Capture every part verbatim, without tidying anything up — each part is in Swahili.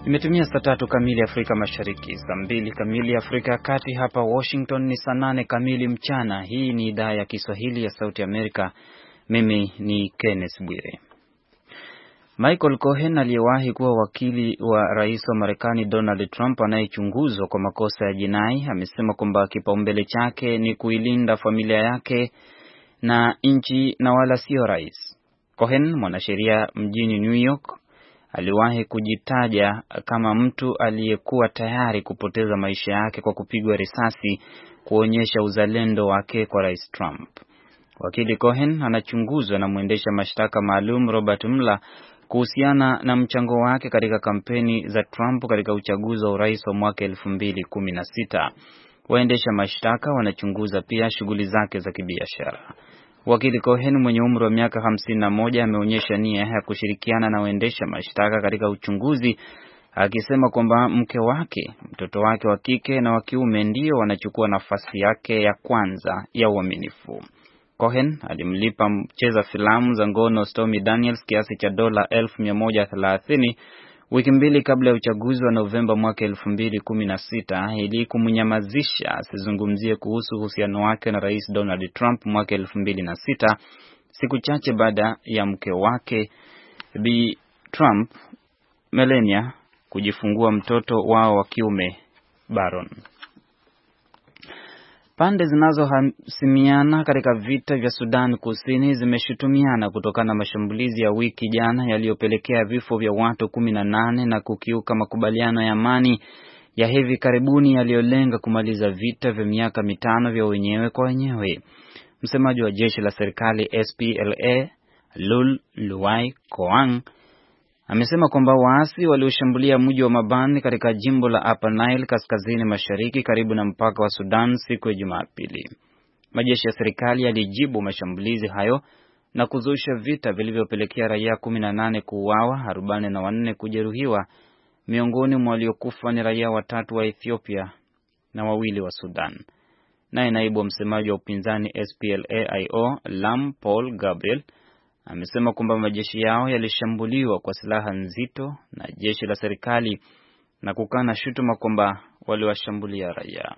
Imetimia saa tatu kamili Afrika Mashariki, saa mbili kamili Afrika ya Kati. Hapa Washington ni saa nane kamili mchana. Hii ni idhaa ya Kiswahili ya Sauti Amerika. Mimi ni Kenneth Bwire. Michael Cohen aliyewahi kuwa wakili wa rais wa Marekani Donald Trump anayechunguzwa kwa makosa ya jinai amesema kwamba kipaumbele chake ni kuilinda familia yake na nchi na wala sio rais. Cohen, mwanasheria mjini New York, aliwahi kujitaja kama mtu aliyekuwa tayari kupoteza maisha yake kwa kupigwa risasi kuonyesha uzalendo wake kwa Rais Trump. Wakili Cohen anachunguzwa na mwendesha mashtaka maalum Robert Mueller kuhusiana na mchango wake katika kampeni za Trump katika uchaguzi wa urais wa mwaka elfu mbili kumi na sita. Waendesha mashtaka wanachunguza pia shughuli zake za kibiashara. Wakili Cohen mwenye umri wa miaka hamsini na moja ameonyesha nia ya kushirikiana na waendesha mashtaka katika uchunguzi, akisema kwamba mke wake, mtoto wake wa kike na wa kiume ndio wanachukua nafasi yake ya kwanza ya uaminifu. Cohen alimlipa mcheza filamu za ngono Stormy Daniels kiasi cha dola elfu mia moja thelathini wiki mbili kabla ya uchaguzi wa Novemba mwaka elfu mbili kumi na sita ili kumnyamazisha asizungumzie kuhusu uhusiano wake na Rais Donald Trump mwaka elfu mbili na sita, siku chache baada ya mke wake Bi Trump, Melania, kujifungua mtoto wao wa kiume Baron. Pande zinazohasimiana katika vita vya Sudan Kusini zimeshutumiana kutokana na mashambulizi ya wiki jana yaliyopelekea vifo vya watu kumi na nane na kukiuka makubaliano ya amani ya hivi karibuni yaliyolenga kumaliza vita vya miaka mitano vya wenyewe kwa wenyewe. Msemaji wa jeshi la serikali S P L A, Lul Luai Koang, amesema kwamba waasi walioshambulia mji wa Mabani katika jimbo la Upper Nile kaskazini mashariki karibu na mpaka wa Sudan siku ya Jumapili. Majeshi ya serikali yalijibu mashambulizi hayo na kuzusha vita vilivyopelekea raia kumi na nane kuuawa, arobaini na wanne kujeruhiwa. Miongoni mwa waliokufa ni raia watatu wa Ethiopia na wawili wa Sudan. Naye naibu msemaji wa upinzani S P L A I O, Lam Paul Gabriel, amesema kwamba majeshi yao yalishambuliwa kwa silaha nzito na jeshi la serikali na kukana shutuma kwamba waliwashambulia raia.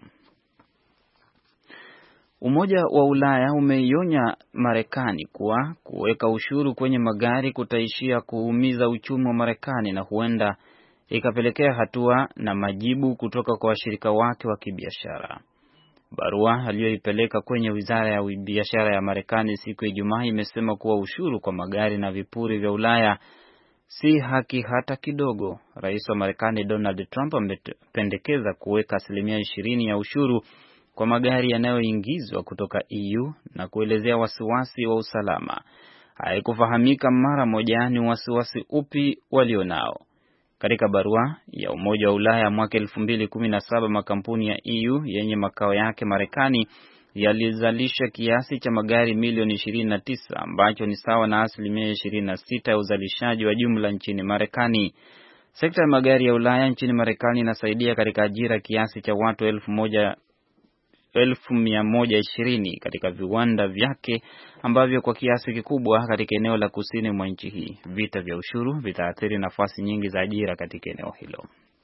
Umoja wa Ulaya umeionya Marekani kuwa kuweka ushuru kwenye magari kutaishia kuumiza uchumi wa Marekani na huenda ikapelekea hatua na majibu kutoka kwa washirika wake wa kibiashara. Barua aliyoipeleka kwenye Wizara ya Biashara ya Marekani siku ya Ijumaa imesema kuwa ushuru kwa magari na vipuri vya Ulaya si haki hata kidogo. Rais wa Marekani Donald Trump amependekeza kuweka asilimia ishirini ya ushuru kwa magari yanayoingizwa kutoka E U na kuelezea wasiwasi wa usalama. Haikufahamika mara moja ni wasiwasi upi walionao. Katika barua ya Umoja wa Ulaya mwaka elfu mbili kumi na saba, makampuni ya E U yenye makao yake Marekani yalizalisha kiasi cha magari milioni ishirini na tisa ambacho ni sawa na asilimia ishirini na sita ya uzalishaji wa jumla nchini Marekani. Sekta ya magari ya Ulaya nchini Marekani inasaidia katika ajira kiasi cha watu elfu moja elfu mia moja ishirini katika viwanda vyake ambavyo kwa kiasi kikubwa katika eneo la kusini mwa nchi hii. Vita vya ushuru vitaathiri nafasi nyingi za ajira katika eneo hilo.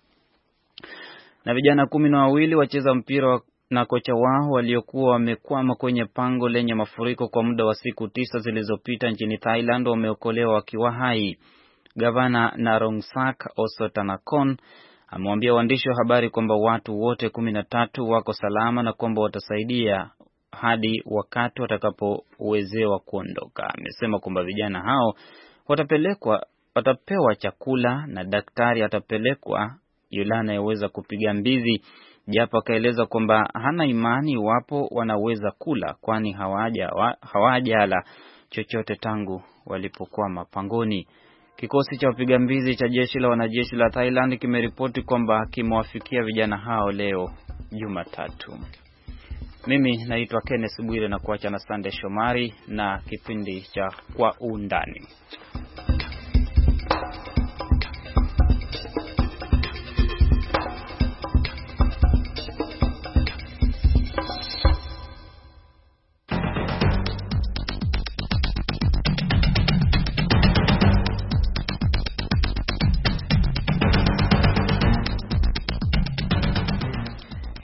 Na vijana kumi na wawili wacheza mpira na kocha wao waliokuwa wamekwama kwenye pango lenye mafuriko kwa muda wa siku tisa zilizopita nchini Thailand wameokolewa wakiwa hai. Gavana Narongsak Osotanakon amewambia waandishi wa habari kwamba watu wote kumi na tatu wako salama na kwamba watasaidia hadi wakati watakapowezewa kuondoka. Amesema kwamba vijana hao watapelekwa watapewa chakula na daktari atapelekwa yule anayeweza kupiga mbizi, japo akaeleza kwamba hana imani wapo wanaweza kula kwani hawaja hawajala chochote tangu walipokuwa mapangoni. Kikosi cha wapiga mbizi cha jeshi la wanajeshi la Thailand kimeripoti kwamba kimewafikia vijana hao leo Jumatatu. Mimi naitwa Kenneth Bwire na kuacha na Sande Shomari na kipindi cha Kwa Undani.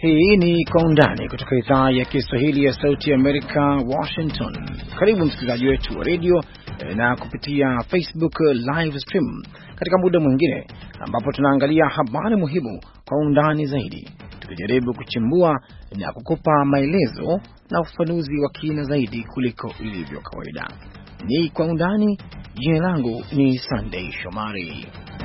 Hii ni Kwa Undani kutoka idhaa ya Kiswahili ya Sauti ya Amerika, Washington. Karibu msikilizaji wetu wa radio na kupitia Facebook live stream katika muda mwingine ambapo tunaangalia habari muhimu kwa undani zaidi, tukijaribu kuchimbua na kukupa maelezo na ufafanuzi wa kina zaidi kuliko ilivyo kawaida. Ni Kwa Undani. Jina langu ni Sunday Shomari.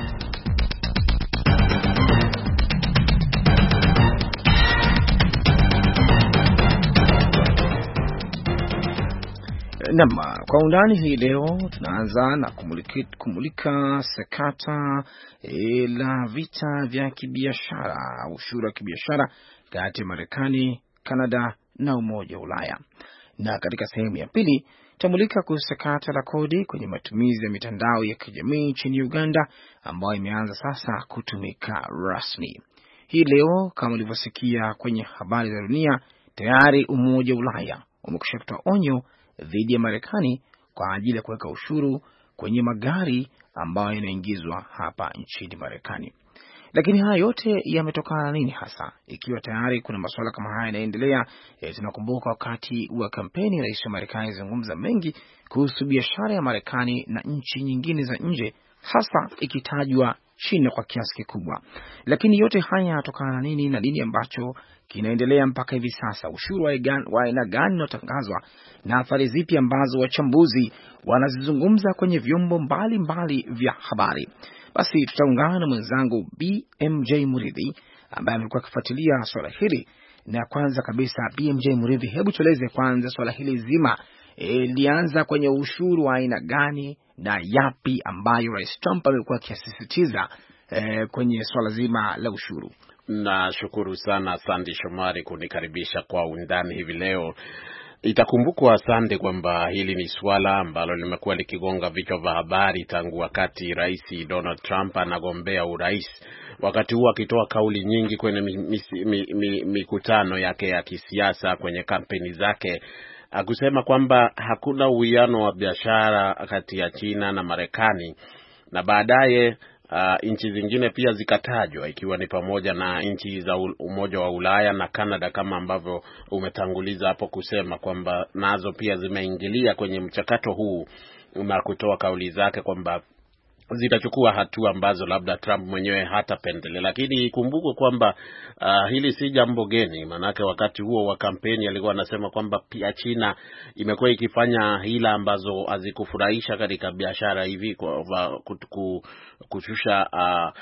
Nama, Kwa Undani hii leo tunaanza na kumulika, kumulika sakata e, la vita vya kibiashara, ushuru wa kibiashara kati ya Marekani, Canada na Umoja wa Ulaya. Na katika sehemu ya pili tamulika kuhusu sakata la kodi kwenye matumizi ya mitandao ya kijamii nchini Uganda ambayo imeanza sasa kutumika rasmi. Hii leo kama ulivyosikia kwenye habari za dunia, tayari Umoja wa Ulaya umekwisha kutoa onyo dhidi ya Marekani kwa ajili ya kuweka ushuru kwenye magari ambayo yanaingizwa hapa nchini Marekani. Lakini haya yote yametokana na nini hasa? Ikiwa tayari kuna masuala kama haya yanaendelea, e, tunakumbuka wakati wa kampeni rais wa Marekani alizungumza mengi kuhusu biashara ya Marekani na nchi nyingine za nje, hasa ikitajwa China kwa kiasi kikubwa. Lakini yote haya yanatokana na nini na nini ambacho kinaendelea mpaka hivi sasa? Ushuru wa aina gani unatangazwa na athari zipi ambazo wachambuzi wanazizungumza kwenye vyombo mbalimbali vya habari? Basi tutaungana na mwenzangu B M J Muridhi ambaye amekuwa akifuatilia swala hili. Na kwanza kabisa, B M J Muridhi, hebu tueleze kwanza swala hili zima lianza e, kwenye ushuru wa aina gani na yapi ambayo Rais Trump amekuwa akisisitiza e, kwenye swala zima la ushuru? Nashukuru sana Sandy Shomari kunikaribisha Kwa Undani hivi leo. Itakumbukwa Sande kwamba hili ni swala ambalo limekuwa likigonga vichwa vya habari tangu wakati Rais Donald Trump anagombea urais. Wakati huo akitoa kauli nyingi kwenye mikutano mi, mi, mi yake ya kisiasa, kwenye kampeni zake, akusema kwamba hakuna uwiano wa biashara kati ya China na Marekani, na baadaye Uh, nchi zingine pia zikatajwa, ikiwa ni pamoja na nchi za Umoja wa Ulaya na Canada, kama ambavyo umetanguliza hapo kusema kwamba nazo pia zimeingilia kwenye mchakato huu na kutoa kauli zake kwamba zitachukua hatua ambazo labda Trump mwenyewe hatapendelea. Lakini ikumbukwe kwamba uh, hili si jambo geni, manake wakati huo wa kampeni alikuwa anasema kwamba pia China imekuwa ikifanya hila ambazo hazikufurahisha katika biashara hivi, kwa kushusha uh,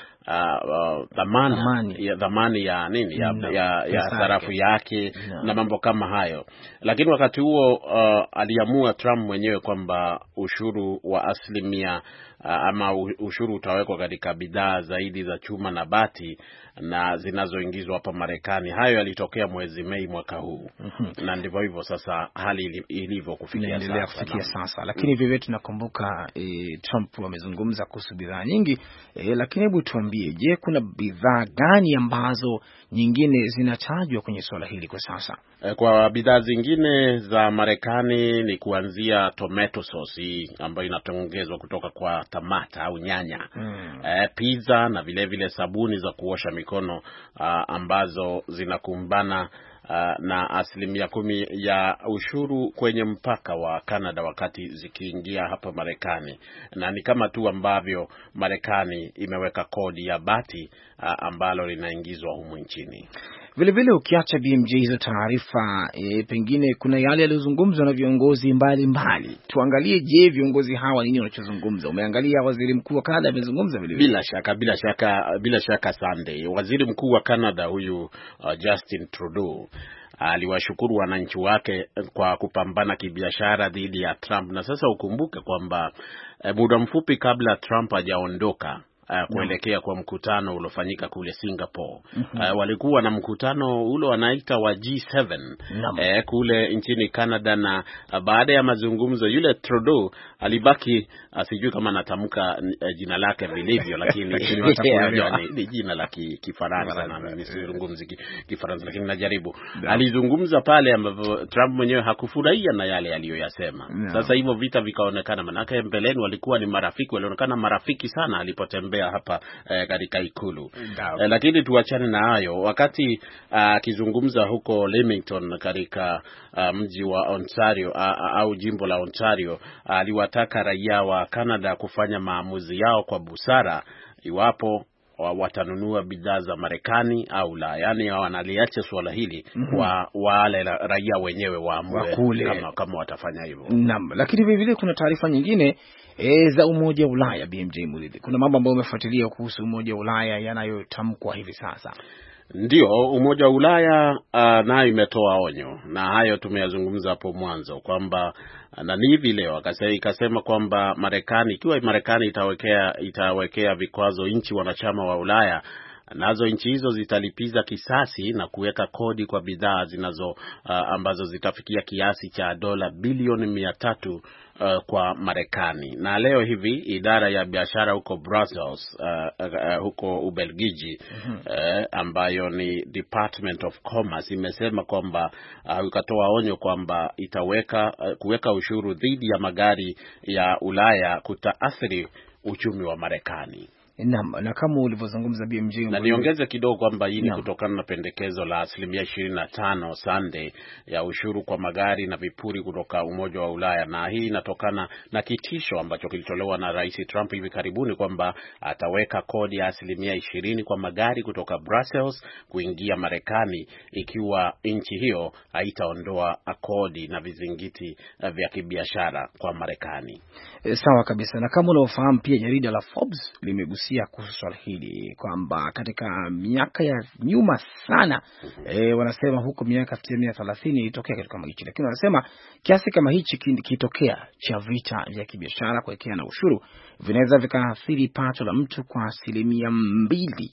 uh, dhamani ya dhamani ya nini ya, no, ya, ya sarafu yake, no, na mambo kama hayo. Lakini wakati huo uh, aliamua Trump mwenyewe kwamba ushuru wa asilimia uh, ama ushuru utawekwa katika bidhaa zaidi za chuma na bati na zinazoingizwa hapa Marekani. Hayo yalitokea mwezi Mei mwaka huu. Mm-hmm. Na ndivyo hivyo sasa hali ilivyo kufikia sasa. kufikia sasa. Lakini mm. vivyo tunakumbuka e, Trump amezungumza kuhusu bidhaa nyingi, e, lakini hebu tuambie, je, kuna bidhaa gani ambazo nyingine zinatajwa kwenye swala hili kwa sasa? E, kwa bidhaa zingine za Marekani ni kuanzia tomato sauce ambayo inatengenezwa kutoka kwa tamata au nyanya, mm. e, pizza na vile vile sabuni za kuosha mikono uh, ambazo zinakumbana uh, na asilimia kumi ya ushuru kwenye mpaka wa Canada wakati zikiingia hapa Marekani. Na ni kama tu ambavyo Marekani imeweka kodi ya bati uh, ambalo linaingizwa humu nchini. Vile vile ukiacha B M J hizo taarifa, e, pengine kuna yale yaliyozungumzwa na viongozi mbalimbali. Tuangalie, je, viongozi hawa nini wanachozungumza? Umeangalia Waziri Mkuu wa Canada amezungumza vile vile. Bila shaka, bila shaka, bila shaka Sunday. Waziri Mkuu wa Canada huyu uh, Justin Trudeau aliwashukuru wananchi wake kwa kupambana kibiashara dhidi ya Trump. Na sasa ukumbuke kwamba eh, muda mfupi kabla Trump hajaondoka Uh, kuelekea kwa mkutano uliofanyika kule Singapore. Mm-hmm. Uh, walikuwa na mkutano ule wanaita wa G seven uh, kule nchini Canada, na uh, baada ya mazungumzo yule Trudeau alibaki uh, sijui kama natamka uh, jina lake vilivyo, lakini ni, ni jina la Kifaransa na mimi sizungumzi Kifaransa, lakini najaribu. No. Alizungumza pale ambapo Trump mwenyewe hakufurahia na yale aliyoyasema. No. Sasa hivyo vita vikaonekana, manake mbeleni walikuwa ni marafiki, walionekana marafiki sana alipotembea kutembea hapa eh, katika ikulu. Eh, lakini tuachane na hayo. Wakati akizungumza uh, huko Leamington katika uh, mji wa Ontario uh, au jimbo la Ontario, aliwataka uh, raia wa Canada kufanya maamuzi yao kwa busara iwapo watanunua bidhaa za Marekani au la. Yani wanaliacha swala hili mm -hmm. wa wale raia wenyewe waamue kama, kama watafanya hivyo. Naam, lakini vile vile kuna taarifa nyingine e, za Umoja wa Ulaya. B M J Muridhi, kuna mambo ambayo umefuatilia kuhusu Umoja wa Ulaya yanayotamkwa hivi sasa? Ndio, Umoja wa Ulaya uh, nayo imetoa onyo, na hayo tumeyazungumza hapo mwanzo kwamba na ni hivi leo ikasema kwamba Marekani, ikiwa Marekani itawekea itawekea vikwazo nchi wanachama wa Ulaya, nazo nchi hizo zitalipiza kisasi na kuweka kodi kwa bidhaa zinazo uh, ambazo zitafikia kiasi cha dola bilioni mia tatu Uh, kwa Marekani. Na leo hivi idara ya biashara huko Brussels uh, uh, huko Ubelgiji mm -hmm. uh, ambayo ni Department of Commerce imesema kwamba uh, ikatoa onyo kwamba itaweka uh, kuweka ushuru dhidi ya magari ya Ulaya kutaathiri uchumi wa Marekani. Naam, na kama ulivyozungumza B M J, na niongeze kidogo kwamba hii ni kutokana na pendekezo la asilimia ishirini na tano Sunday ya ushuru kwa magari na vipuri kutoka Umoja wa Ulaya, na hii inatokana na kitisho ambacho kilitolewa na Rais Trump hivi karibuni kwamba ataweka kodi ya asilimia ishirini kwa magari kutoka Brussels kuingia Marekani ikiwa nchi hiyo haitaondoa kodi na vizingiti vya kibiashara kwa Marekani. E, sawa kabisa. Na kama unaofahamu pia jarida la Forbes limegusia kuhusu swala hili kwamba katika miaka ya nyuma sana e, wanasema huko miaka elfu moja thelathini ilitokea kitu kama hichi, lakini wanasema kiasi kama hichi kitokea cha vita vya kibiashara kuelekea na ushuru vinaweza vikaathiri pato la mtu kwa asilimia mbili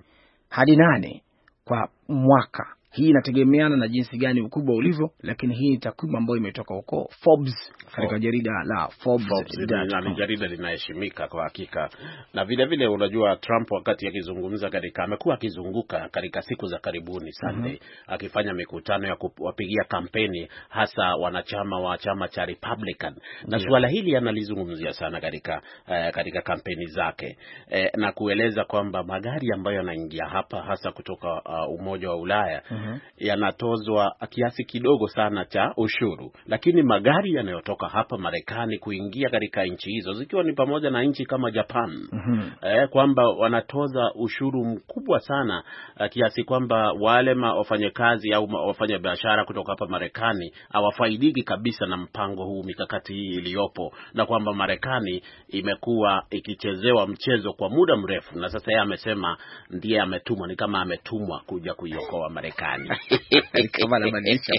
hadi nane kwa mwaka. Hii inategemeana na jinsi gani ukubwa ulivyo, lakini hii ni takwimu ambayo imetoka huko Forbes, katika jarida la Forbes, Forbes ni jarida linaheshimika kwa hakika. Na vile vile unajua Trump wakati akizungumza katika amekuwa akizunguka katika siku za karibuni Sunday, mm-hmm. akifanya mikutano ya kuwapigia kampeni hasa wanachama wa chama cha Republican. Na yeah. suala hili analizungumzia sana katika uh, katika kampeni zake uh, na kueleza kwamba magari ambayo yanaingia hapa hasa kutoka uh, Umoja wa Ulaya mm-hmm. yanatozwa kiasi kidogo sana cha ushuru, lakini magari yanayotoka hapa Marekani kuingia katika nchi hizo zikiwa ni pamoja na nchi kama Japan mm-hmm. eh, kwamba wanatoza ushuru mkubwa sana uh, kiasi kwamba wale wafanyakazi au wafanya biashara kutoka hapa Marekani hawafaidiki kabisa na mpango huu, mikakati hii iliyopo, na kwamba Marekani imekuwa ikichezewa mchezo kwa muda mrefu, na sasa yeye amesema ndiye ametumwa, ni kama ametumwa kuja kuiokoa Marekani. Kama anamaanisha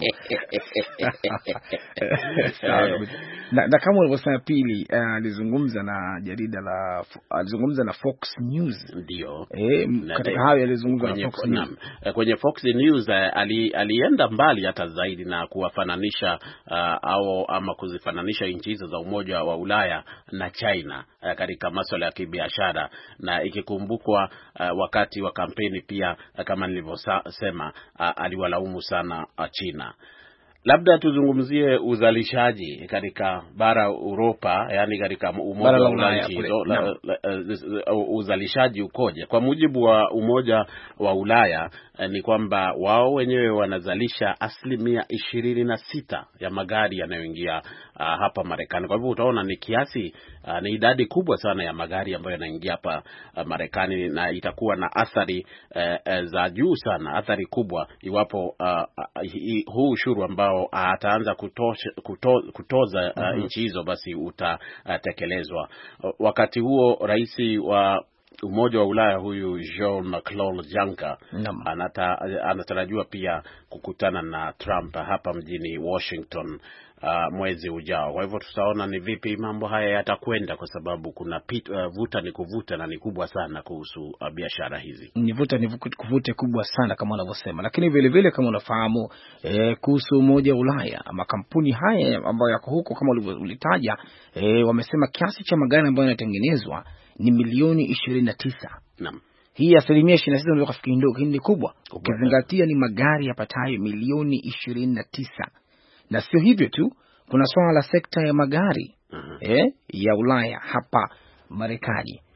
na, na kama ulivyosema pili alizungumza uh, na jarida la alizungumza na Fox News. Ndio. Eh, katika hayo alizungumza na Fox News. Kwenye Fox News uh, ali, alienda mbali hata zaidi na kuwafananisha uh, au ama kuzifananisha nchi hizo za Umoja wa Ulaya na China uh, katika masuala ya kibiashara, na ikikumbukwa uh, wakati wa kampeni pia uh, kama nilivyosema uh, aliwalaumu sana uh, China. Labda tuzungumzie uzalishaji katika bara Europa, yani katika Umoja wa Ulaya, uzalishaji ukoje? Kwa mujibu wa Umoja wa Ulaya eh, ni kwamba wao wenyewe wanazalisha asilimia ishirini na sita ya magari yanayoingia uh, hapa Marekani. Kwa hivyo utaona ni kiasi uh, ni idadi kubwa sana ya magari ambayo yanaingia hapa uh, Marekani, na itakuwa na athari uh, uh, za juu sana, athari kubwa iwapo uh, uh, huu ushuru ambao ataanza kutoza, kuto, kutoza uh, mm-hmm. nchi hizo basi utatekelezwa. Uh, wakati huo rais wa Umoja wa Ulaya huyu Jean-Claude Juncker anata, anatarajiwa pia kukutana na Trump hapa mjini Washington uh, mwezi ujao. Kwa hivyo tutaona ni vipi mambo haya yatakwenda, kwa sababu kuna pit, uh, vuta ni kuvuta na ni kubwa sana kuhusu uh, biashara hizi. Ni vuta ni kuvute kubwa sana kama wanavyosema, lakini vile vile kama unafahamu eh, kuhusu Umoja wa Ulaya, makampuni haya ambayo yako huko kama ulitaja eh, wamesema kiasi cha magari ambayo yanatengenezwa ni milioni ishirini na tisa. Naam. Hii asilimia ishirini na sita ndio kafikiri ndogo, ni kubwa ukizingatia ni magari yapatayo milioni ishirini na tisa. Na sio hivyo tu, kuna swala la sekta ya magari uh-huh. eh, ya Ulaya hapa Marekani.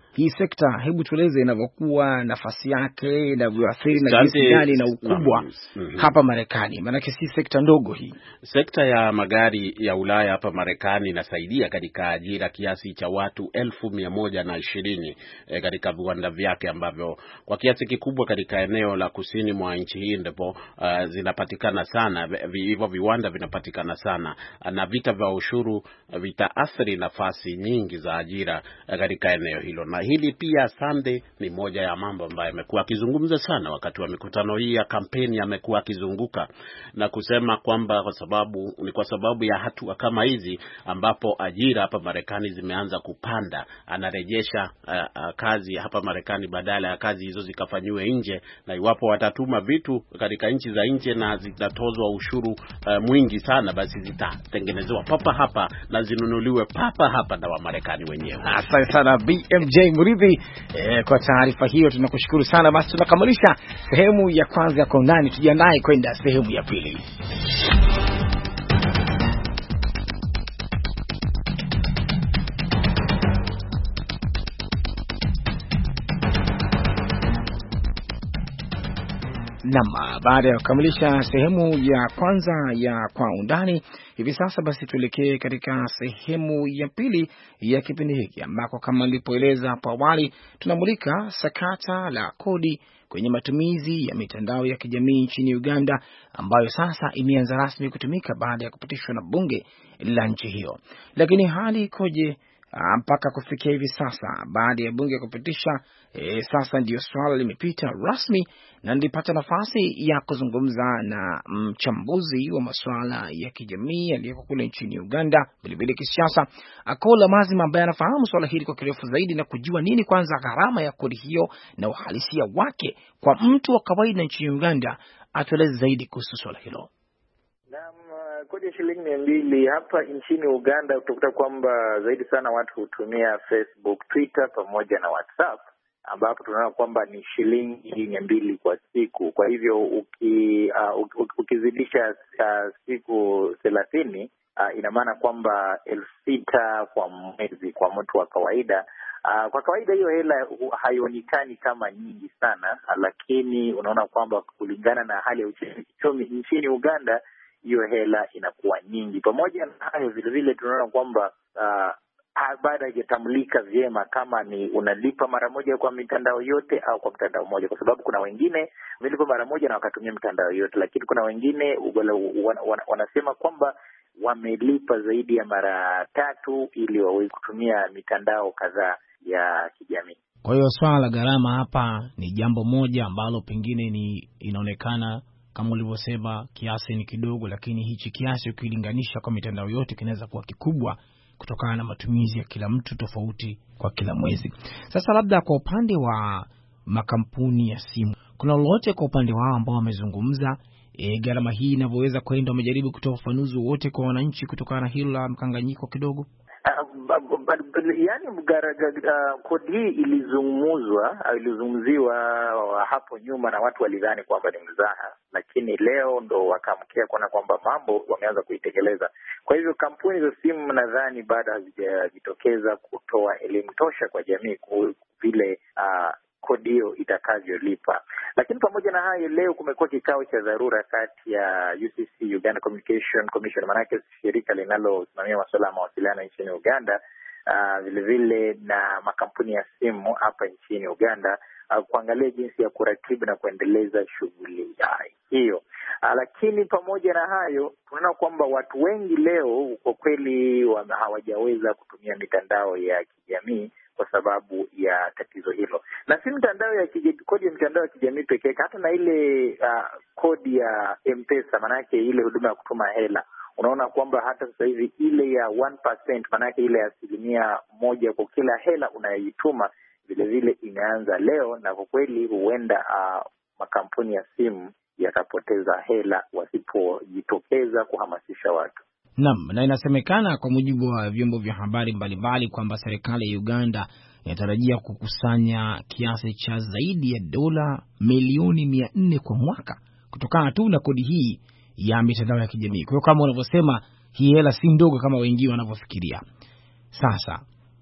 hii sekta, hebu tueleze inavyokuwa, nafasi yake, inavyoathiri na jinsi gani na ukubwa mm -hmm. hapa Marekani. Maana si sekta ndogo hii. Sekta ya magari ya Ulaya hapa Marekani inasaidia katika ajira kiasi cha watu elfu mia moja na ishirini e, katika viwanda vyake ambavyo kwa kiasi kikubwa katika eneo la kusini mwa nchi hii ndipo uh, zinapatikana sana, hivyo viwanda vinapatikana sana, na vita vya ushuru vitaathiri nafasi nyingi za ajira katika eneo hilo. Na hili pia Sunday ni moja ya mambo ambayo amekuwa akizungumza sana wakati wa mikutano hii ya kampeni. Amekuwa akizunguka na kusema kwamba kwa sababu ni kwa sababu ya hatua kama hizi ambapo ajira hapa Marekani zimeanza kupanda, anarejesha uh, uh, kazi hapa Marekani badala ya kazi hizo zikafanywe nje, na iwapo watatuma vitu katika nchi za nje na zitatozwa ushuru uh, mwingi sana, basi zitatengenezewa papa hapa na zinunuliwe papa hapa na Wamarekani wenyewe. Asante sana B M J Muridhi eh, kwa taarifa hiyo, tunakushukuru sana. Basi tunakamilisha sehemu ya kwanza ya Kwa Undani, tujiandae kwenda sehemu ya pili. Nama, baada ya kukamilisha sehemu ya kwanza ya Kwa Undani, hivi sasa basi tuelekee katika sehemu ya pili ya kipindi hiki ambako kama nilipoeleza hapo awali tunamulika sakata la kodi kwenye matumizi ya mitandao ya kijamii nchini Uganda, ambayo sasa imeanza rasmi kutumika baada ya kupitishwa na bunge la nchi hiyo. Lakini hali ikoje mpaka kufikia hivi sasa baada ya bunge kupitisha? E, sasa ndio swala limepita rasmi, na nilipata nafasi ya kuzungumza na mchambuzi wa masuala ya kijamii aliyeko kule nchini Uganda, vilevile kisiasa, Akola Mazima, ambaye anafahamu swala hili kwa kirefu zaidi na kujua nini kwanza gharama ya kodi hiyo na uhalisia wake kwa mtu wa kawaida nchini Uganda. Atueleze zaidi kuhusu swala hilo. Naam, kodi ya shilingi mia mbili hapa nchini Uganda utakuta kwamba zaidi sana watu hutumia Facebook, Twitter pamoja na WhatsApp, ambapo tunaona kwamba ni shilingi mia mbili kwa siku. Kwa hivyo uki, uh, ukizidisha uh, siku thelathini uh, ina maana kwamba elfu sita kwa mwezi kwa mtu wa kawaida. Uh, kwa kawaida hiyo hela haionekani kama nyingi sana, lakini unaona kwamba kulingana na hali ya uchumi nchini Uganda hiyo hela inakuwa nyingi. Pamoja na hayo vile vile tunaona kwamba uh, baada haijatambulika vyema kama ni unalipa mara moja kwa mitandao yote au kwa mtandao mmoja, kwa sababu kuna wengine wamelipa mara moja na wakatumia mitandao yote, lakini kuna wengine wana, wana, wanasema kwamba wamelipa zaidi ya mara tatu ili waweze kutumia mitandao kadhaa ya kijamii. Kwa hiyo swala la gharama hapa ni jambo moja ambalo pengine ni inaonekana kama ulivyosema kiasi ni kidogo, lakini hichi kiasi ukilinganisha kwa mitandao yote kinaweza kuwa kikubwa kutokana na matumizi ya kila mtu tofauti kwa kila mwezi. Sasa labda kwa upande wa makampuni ya simu, kuna lolote kwa upande wao ambao wamezungumza e, gharama hii inavyoweza kwenda? Wamejaribu kutoa ufafanuzi wote kwa wananchi kutokana na hilo la mkanganyiko kidogo? Yaani uh, kodi hii ilizungumzwa au ilizungumziwa hapo nyuma na watu walidhani kwamba ni mzaha, lakini leo ndo wakamkia kuona kwamba mambo wameanza kuitekeleza. Kwa hivyo kampuni za simu nadhani bado hazijajitokeza kutoa elimu tosha kwa jamii vile uh, kodi hiyo itakavyolipa. Lakini pamoja na hayo, leo kumekuwa kikao cha dharura kati ya U C C, Uganda Communication Commission, manake shirika linalosimamia masuala ya mawasiliano nchini Uganda, uh, vile vile na makampuni ya simu hapa nchini Uganda, uh, kuangalia jinsi ya kuratibu na kuendeleza shughuli hiyo. Uh, lakini pamoja na hayo, tunaona kwamba watu wengi leo kwa kweli hawajaweza kutumia mitandao ya kijamii kwa sababu ya tatizo hilo. Na si mitandao ya kijamii, kodi ya mitandao ya kijamii pekee, hata na ile uh, kodi ya M-Pesa, manake ile huduma ya kutuma hela. Unaona kwamba hata sasa hivi ile ya one percent, manake ile asilimia moja kwa kila hela unayoituma, vile vile imeanza leo, na kwa kweli huenda uh, makampuni ya simu yakapoteza hela wasipojitokeza kuhamasisha watu. Naam, na inasemekana kwa mujibu wa vyombo vya habari mbalimbali kwamba serikali ya Uganda inatarajia kukusanya kiasi cha zaidi ya dola milioni mia nne kwa mwaka kutokana tu na kodi hii ya mitandao ya kijamii. Kwa hiyo kama unavyosema, hii hela si ndogo kama wengi wanavyofikiria. Sasa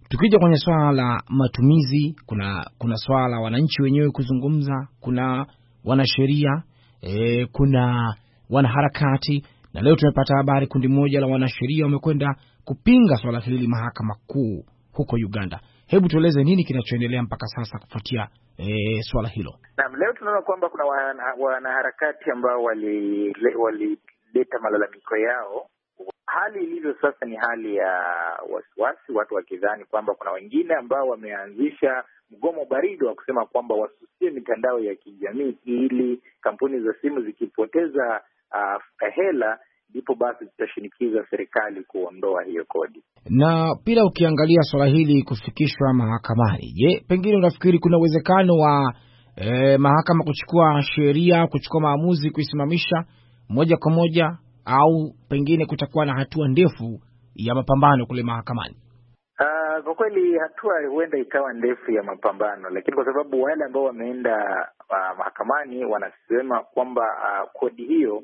Tukija kwenye swala la matumizi, kuna kuna swala la wananchi wenyewe kuzungumza, kuna wanasheria, e, kuna wanaharakati, na leo tumepata habari kundi moja la wanasheria wamekwenda kupinga swala hili mahakama kuu huko Uganda. Hebu tueleze nini kinachoendelea mpaka sasa kufuatia e, swala hilo. Naam, leo tunaona kwamba kuna wanaharakati ambao walileta wali malalamiko yao. Hali ilivyo sasa ni hali ya wasiwasi, watu wakidhani kwamba kuna wengine ambao wameanzisha mgomo baridi wa kusema kwamba wasusie mitandao ya kijamii ili kampuni za simu zikipoteza uh, hela ndipo basi zitashinikiza serikali kuondoa hiyo kodi. Na pia ukiangalia swala hili kufikishwa mahakamani, je, pengine unafikiri kuna uwezekano wa eh, mahakama kuchukua sheria, kuchukua maamuzi kuisimamisha moja kwa moja, au pengine kutakuwa na hatua ndefu ya mapambano kule mahakamani? Uh, kwa kweli hatua huenda ikawa ndefu ya mapambano, lakini kwa sababu wale ambao wameenda uh, mahakamani wanasema kwamba uh, kodi hiyo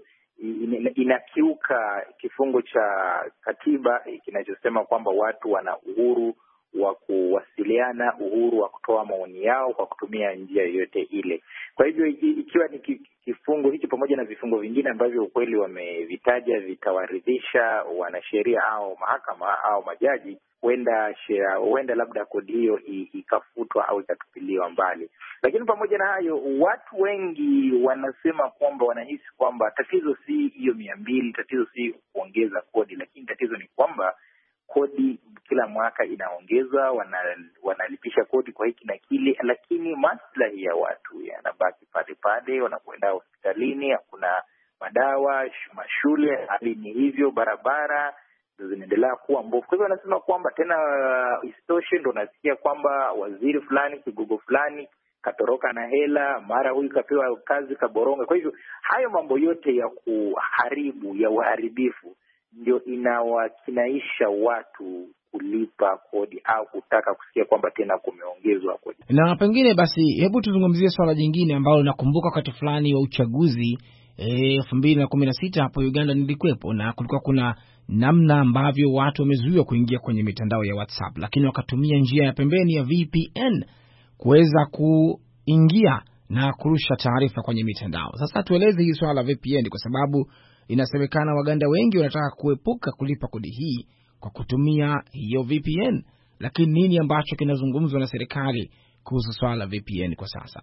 inakiuka kifungu cha katiba kinachosema kwamba watu wana uhuru wa kuwasiliana, uhuru wa kutoa maoni yao kwa kutumia njia yoyote ile. Kwa hivyo ikiwa ni kifungu hiki pamoja na vifungo vingine ambavyo ukweli wamevitaja vitawaridhisha wanasheria au mahakama au majaji, huenda huenda labda kodi hiyo ikafutwa au ikatupiliwa mbali. Lakini pamoja na hayo, watu wengi wanasema kwamba wanahisi kwamba tatizo si hiyo mia mbili, tatizo si kuongeza kodi, lakini tatizo ni kwamba kodi kila mwaka inaongezwa, wana, wanalipisha kodi kwa hiki na kile, lakini maslahi ya watu yanabaki pale pale. Wanapoenda hospitalini hakuna madawa, mashule hali ni hivyo, barabara zinaendelea kuwa mbovu. Kwa hivyo wanasema kwamba tena isitoshe, ndo nasikia kwamba waziri fulani kigogo fulani katoroka na hela, mara huyu kapewa kazi kaboronga. Kwa hivyo hayo mambo yote ya kuharibu, ya uharibifu, ndio inawakinaisha watu kulipa kodi au kutaka kusikia kwamba tena kumeongezwa kodi. Na pengine basi hebu tuzungumzie swala jingine ambalo nakumbuka wakati fulani wa uchaguzi elfu mbili na kumi na sita hapo Uganda nilikuwepo, na kulikuwa kuna namna ambavyo watu wamezuiwa kuingia kwenye mitandao ya WhatsApp, lakini wakatumia njia ya pembeni ya V P N kuweza kuingia na kurusha taarifa kwenye mitandao. Sasa tueleze hii swala la V P N, kwa sababu inasemekana Waganda wengi wanataka kuepuka kulipa kodi hii kwa kutumia hiyo V P N. Lakini nini ambacho kinazungumzwa na serikali kuhusu swala la V P N kwa sasa?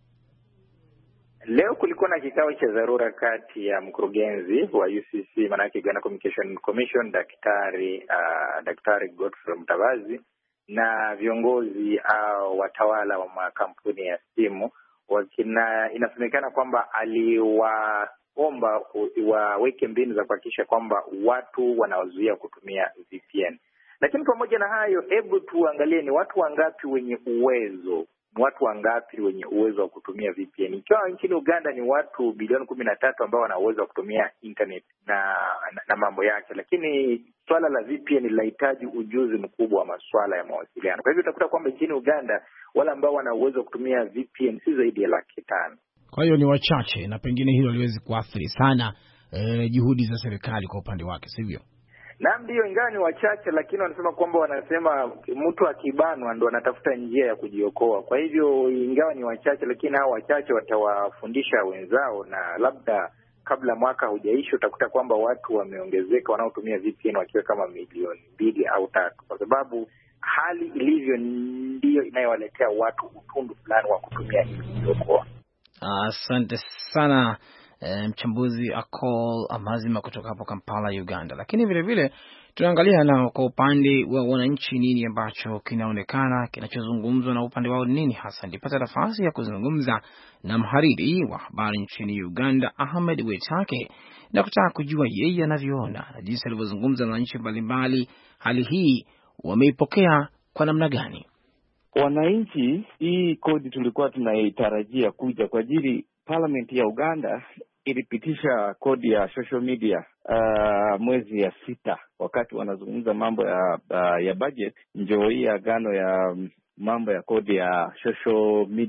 Leo kulikuwa na kikao cha dharura kati ya mkurugenzi wa U C C, maanake Uganda Communication Commission, daktari uh, daktari Godfrey Mutabazi, na viongozi au uh, watawala wa makampuni ya simu. Wakina, inasemekana kwamba aliwaomba waweke mbinu za kuhakikisha kwamba watu wanawazuia kutumia V P N. Lakini pamoja na hayo, hebu tuangalie ni watu wangapi wenye uwezo ni watu wangapi wenye uwezo wa kutumia V P N. Ikiwa nchini Uganda ni watu bilioni kumi na tatu ambao wana uwezo wa kutumia internet na, na, na mambo yake, lakini swala la V P N linahitaji ujuzi mkubwa wa masuala ya mawasiliano. Kwa hivyo utakuta kwamba nchini Uganda wale ambao wana uwezo wa kutumia V P N si zaidi ya laki tano. Kwa hiyo ni wachache, na pengine hilo liwezi kuathiri sana eh, juhudi za serikali kwa upande wake, sivyo? Naam, ndio, ingawa ni wachache, lakini wanasema kwamba wanasema mtu akibanwa ndo anatafuta njia ya kujiokoa. Kwa hivyo ingawa ni wachache, lakini hao wachache watawafundisha wenzao, na labda kabla mwaka hujaisha utakuta kwamba watu wameongezeka wanaotumia V P N wakiwa kama milioni mbili au tatu, kwa sababu hali ilivyo ndiyo inayowaletea watu utundu fulani wa kutumia ili kujiokoa. Asante sana. E, mchambuzi Akol Amazima kutoka hapo Kampala, Uganda. Lakini vile vile tunaangalia na kwa upande wa wananchi nini ambacho kinaonekana kinachozungumzwa na upande wao nini hasa. Nilipata nafasi ya kuzungumza na mhariri wa habari nchini Uganda Ahmed Wetake na kutaka kujua yeye anavyoona na jinsi alivyozungumza na wananchi mbalimbali, hali hii wameipokea kwa namna gani. Wananchi, hii kodi tulikuwa tunaitarajia kuja kwa ajili Parliament ya Uganda ilipitisha kodi ya social media uh, mwezi ya sita, wakati wanazungumza mambo ya uh, ya budget. Ndio hii agano ya mambo ya kodi ya social media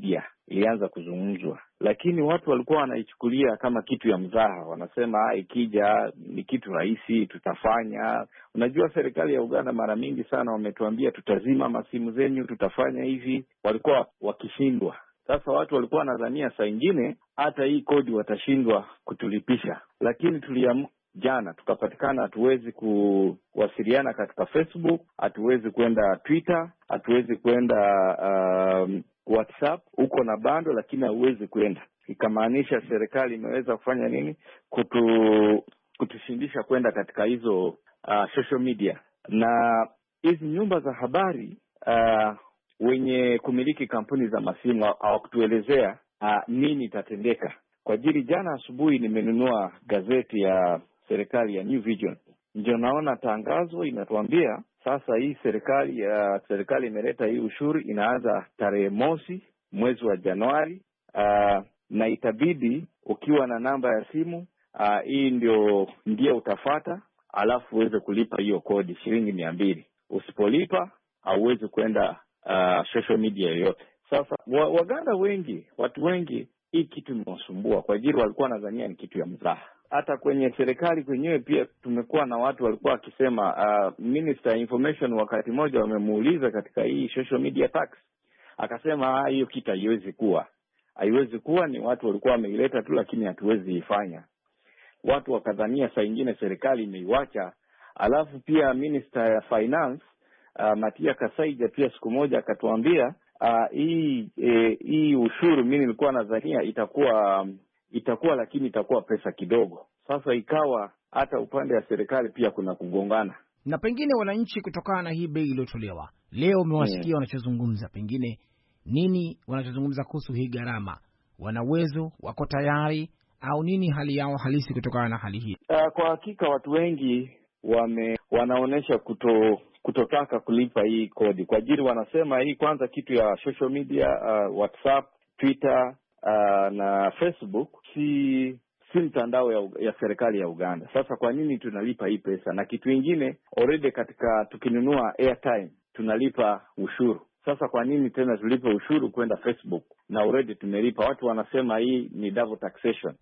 ilianza kuzungumzwa, lakini watu walikuwa wanaichukulia kama kitu ya mzaha. Wanasema ikija ni kitu rahisi, tutafanya. Unajua serikali ya Uganda mara mingi sana wametuambia tutazima masimu zenyu, tutafanya hivi, walikuwa wakishindwa. Sasa watu walikuwa wanadhania saa ingine hata hii kodi watashindwa kutulipisha, lakini tuliam jana tukapatikana hatuwezi kuwasiliana katika Facebook, hatuwezi kwenda Twitter, hatuwezi kwenda um, WhatsApp. Uko na bando lakini hauwezi kwenda. Ikamaanisha serikali imeweza kufanya nini? Kutu kutushindisha kwenda katika hizo uh, social media. Na hizi nyumba za habari uh, wenye kumiliki kampuni za masimu hawakutuelezea uh, nini itatendeka. Kwa ajili jana asubuhi nimenunua gazeti ya serikali ya New Vision. Ndio naona tangazo inatuambia sasa hii serikali ya uh, serikali imeleta hii ushuru inaanza tarehe mosi mwezi wa Januari, uh, na itabidi ukiwa na namba ya simu uh, hii ndio ndio utafata, alafu uweze kulipa hiyo kodi shilingi mia mbili. Usipolipa hauwezi kwenda uh, social media yoyote. Sasa wa, Waganda wengi, watu wengi hii kitu imewasumbua kwa ajili walikuwa nadhania ni kitu ya mzaha. Hata kwenye serikali kwenyewe pia tumekuwa na watu walikuwa wakisema uh, Minister Information wakati moja wamemuuliza katika hii social media tax, akasema hiyo kitu haiwezi kuwa. Haiwezi kuwa, ni watu walikuwa wameileta tu lakini hatuwezi ifanya. Watu wakadhania saa nyingine serikali imeiacha. Alafu pia Minister ya Finance uh, Matia Kasaija pia siku moja akatuambia uh, hii eh, hii ushuru mimi nilikuwa nadhania itakuwa um, itakuwa lakini itakuwa pesa kidogo. Sasa ikawa hata upande wa serikali pia kuna kugongana. Na pengine wananchi kutokana na hii bei iliyotolewa leo umewasikia yeah, wanachozungumza, pengine nini wanachozungumza kuhusu hii gharama? Wana uwezo, wako tayari, au nini hali yao halisi kutokana na hali hii? Uh, kwa hakika watu wengi wame wanaonesha kuto kutotaka kulipa hii kodi. Kwa ajili wanasema hii kwanza kitu ya social media, uh, WhatsApp, Twitter uh, na Facebook si si mtandao ya, ya serikali ya Uganda. Sasa kwa nini tunalipa hii pesa? Na kitu kingine already katika tukinunua airtime tunalipa ushuru. Sasa kwa nini tena tulipe ushuru kwenda Facebook na already tumelipa? Watu wanasema hii ni double taxation.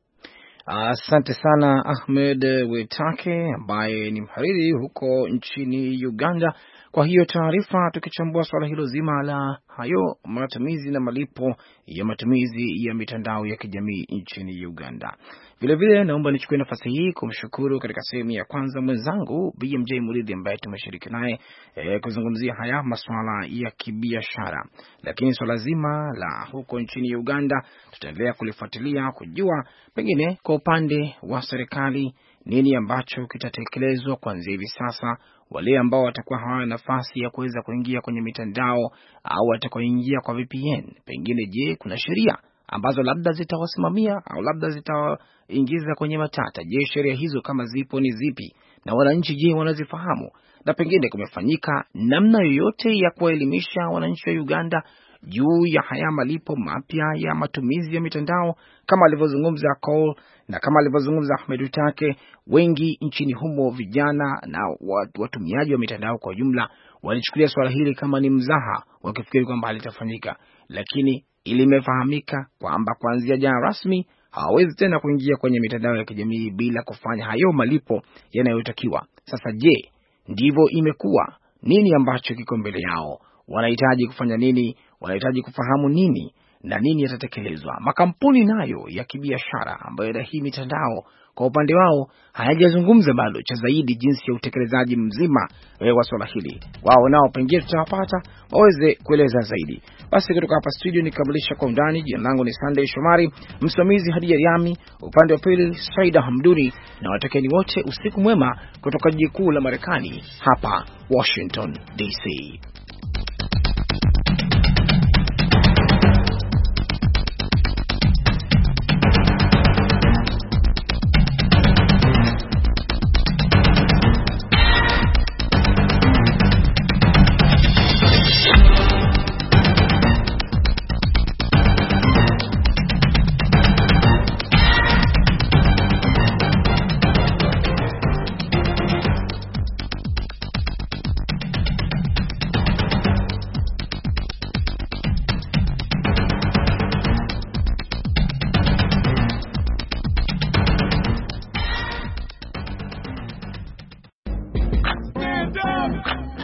Asante uh, sana Ahmed Wetake ambaye ni mhariri huko nchini Uganda. Kwa hiyo taarifa, tukichambua swala hilo zima la hayo matumizi na malipo ya matumizi ya mitandao ya kijamii nchini Uganda. Vile vile naomba nichukue nafasi hii kumshukuru katika sehemu ya kwanza mwenzangu B M J Muridhi ambaye tumeshiriki naye e, kuzungumzia haya masuala ya kibiashara. Lakini swala zima la huko nchini Uganda tutaendelea kulifuatilia kujua pengine kwa upande wa serikali nini ambacho kitatekelezwa kuanzia hivi sasa. Wale ambao watakuwa hawana nafasi ya kuweza kuingia kwenye mitandao au watakaoingia kwa V P N, pengine je, kuna sheria ambazo labda zitawasimamia au labda zitaingiza kwenye matata? Je, sheria hizo kama zipo ni zipi, na wananchi je wanazifahamu? Na pengine kumefanyika namna yoyote ya kuwaelimisha wananchi wa Uganda juu ya haya malipo mapya ya matumizi ya mitandao kama alivyozungumza Cole na kama alivyozungumza Ahmed Utake? Wengi nchini humo, vijana na watumiaji wa mitandao kwa jumla, walichukulia swala hili kama ni mzaha, wakifikiri kwamba halitafanyika, lakini ilimefahamika kwamba kuanzia jana rasmi hawawezi tena kuingia kwenye mitandao ya kijamii bila kufanya hayo malipo yanayotakiwa. Sasa je, ndivyo imekuwa? Nini ambacho kiko mbele yao? Wanahitaji kufanya nini? Wanahitaji kufahamu nini? Na nini yatatekelezwa? Makampuni nayo ya kibiashara ambayo na hii mitandao kwa upande wao hayajazungumza bado cha zaidi jinsi ya utekelezaji mzima wa swala hili. Wao nao pengine tutawapata waweze kueleza zaidi. Basi kutoka hapa studio nikamilisha kwa undani. Jina langu ni Sunday Shomari, msimamizi Hadija Yami, upande wa pili Saida Hamduni, na watakeni wote usiku mwema kutoka jiji kuu la Marekani hapa Washington D C.